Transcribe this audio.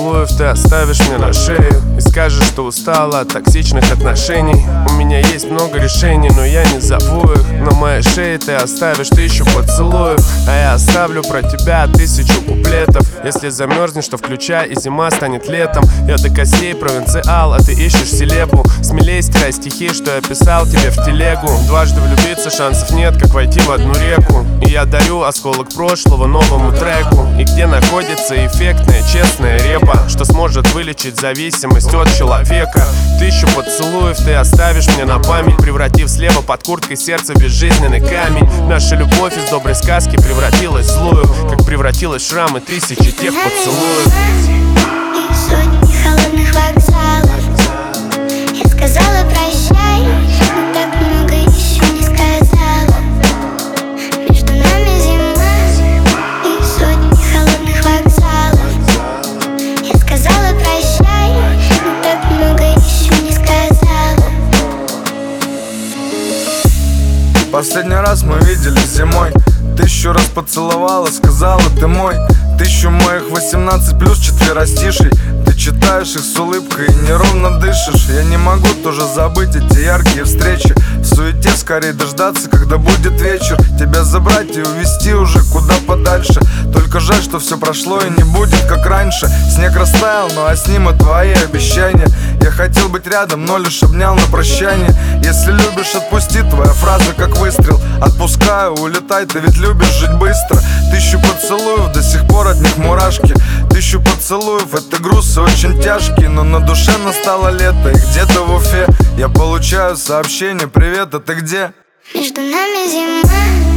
поцелуев ты оставишь мне на шею и скажешь, что устала от токсичных отношений. У меня есть много решений, но я не зову их. На моей шее ты оставишь 1000 поцелуев, а я оставлю про тебя 1000 куплетов. Если замерзнешь, то включай, и зима станет летом. Я до костей провинциал, а ты ищешь селебу. Смелей стирай стихи, что я писал тебе в телегу. Дважды влюбиться шансов нет, как войти в одну реку. И я дарю осколок прошлого новому треку. И где находится эффектная, честная репа, что сможет вылечить зависимость от человека. 1000 поцелуев ты оставишь мне на память, превратив слева под курткой сердце в безжизненный камень. Наша любовь из доброй сказки превратилась в злую, как превратилась в шрамы 1000 тех поцелуев. И сотни холодных вокзалов. Я сказала прощай, но так много еще не сказала. Между нами зима и сотни холодных вокзалов. Я сказала прощай, но так много еще не сказала. Последний раз мы виделись зимой. 1000 раз поцеловала, сказала ты мой. 1000 моих 18 плюс четверостишей. Ты читаешь их с улыбкой и неровно дышишь. Я не могу тоже забыть эти яркие встречи. В суете скорее дождаться, когда будет вечер. Тебя забрать и увезти уже куда подальше. Только жаль, что все прошло и не будет как раньше. Снег растаял, ну а с ним и твои обещания. Я хотел быть рядом, но лишь обнял на прощание. Если любишь, отпусти, твоя фраза как выстрел. Отпускаю, улетай, ты ведь любишь жить быстро. 1000 поцелуев, до сих пор от них мурашки. 1000 поцелуев, это груз и очень тяжкий. Но на душе настало лето, и где-то в Уфе я получаю сообщение: привет, а ты где? Между нами зима